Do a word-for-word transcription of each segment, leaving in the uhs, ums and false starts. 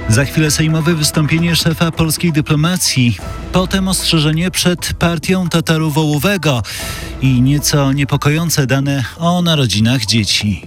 Za chwilę sejmowe wystąpienie szefa polskiej dyplomacji. Potem ostrzeżenie przed partią Tataru Wołowego i nieco niepokojące dane o narodzinach dzieci.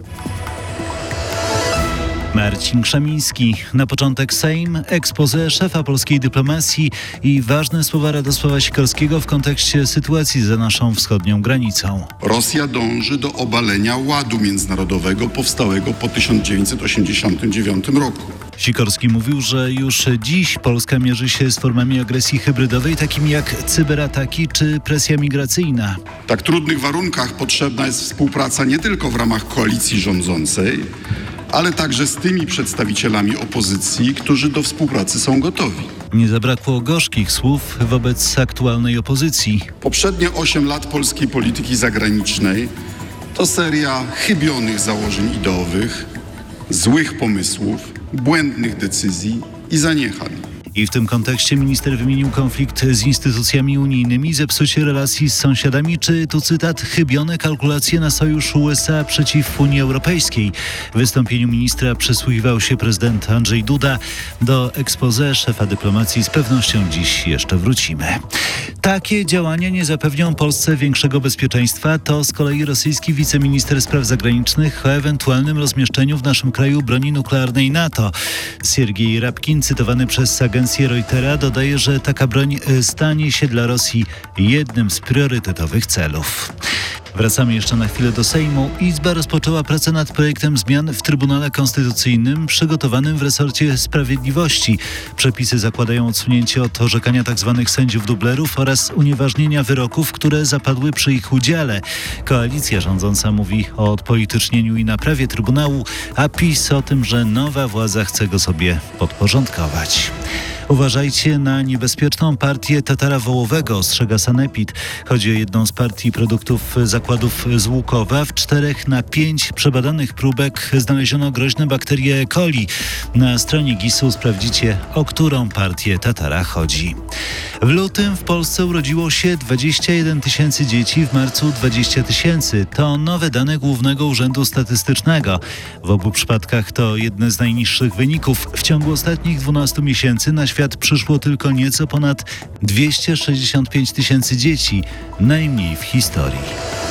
Marcin Krzemiński. Na początek Sejm, exposé szefa polskiej dyplomacji i ważne słowa Radosława Sikorskiego w kontekście sytuacji za naszą wschodnią granicą. Rosja dąży do obalenia ładu międzynarodowego powstałego po tysiąc dziewięćset osiemdziesiątym dziewiątym roku. Sikorski mówił, że już dziś Polska mierzy się z formami agresji hybrydowej, takimi jak cyberataki czy presja migracyjna. W tak trudnych warunkach potrzebna jest współpraca nie tylko w ramach koalicji rządzącej, ale także z tymi przedstawicielami opozycji, którzy do współpracy są gotowi. Nie zabrakło gorzkich słów wobec aktualnej opozycji. Poprzednie osiem lat polskiej polityki zagranicznej to seria chybionych założeń ideowych, złych pomysłów, błędnych decyzji i zaniechań. I w tym kontekście minister wymienił konflikt z instytucjami unijnymi, zepsucie relacji z sąsiadami, czy, tu cytat, chybione kalkulacje na sojusz U S A przeciw Unii Europejskiej. W wystąpieniu ministra przysłuchiwał się prezydent Andrzej Duda. Do exposé szefa dyplomacji z pewnością dziś jeszcze wrócimy. Takie działania nie zapewnią Polsce większego bezpieczeństwa. To z kolei rosyjski wiceminister spraw zagranicznych o ewentualnym rozmieszczeniu w naszym kraju broni nuklearnej NATO. Siergiej Rabkin, cytowany przez agencję Reutera, dodaje, że taka broń stanie się dla Rosji jednym z priorytetowych celów. Wracamy jeszcze na chwilę do Sejmu. Izba rozpoczęła pracę nad projektem zmian w Trybunale Konstytucyjnym przygotowanym w resorcie Sprawiedliwości. Przepisy zakładają odsunięcie od orzekania tzw. sędziów dublerów oraz unieważnienia wyroków, które zapadły przy ich udziale. Koalicja rządząca mówi o odpolitycznieniu i naprawie Trybunału, a PiS o tym, że nowa władza chce go sobie podporządkować. Uważajcie na niebezpieczną partię Tatara Wołowego, ostrzega Sanepid. Chodzi o jedną z partii produktów zakładów z Łukowa. W czterech na pięć przebadanych próbek znaleziono groźne bakterie E. coli. Na stronie gisu sprawdzicie, o którą partię Tatara chodzi. W lutym w Polsce urodziło się dwadzieścia jeden tysięcy dzieci, w marcu dwadzieścia tysięcy. To nowe dane Głównego Urzędu Statystycznego. W obu przypadkach to jedne z najniższych wyników. W ciągu ostatnich dwunastu miesięcy na świat przyszło tylko nieco ponad dwieście sześćdziesiąt pięć tysięcy dzieci, najmniej w historii.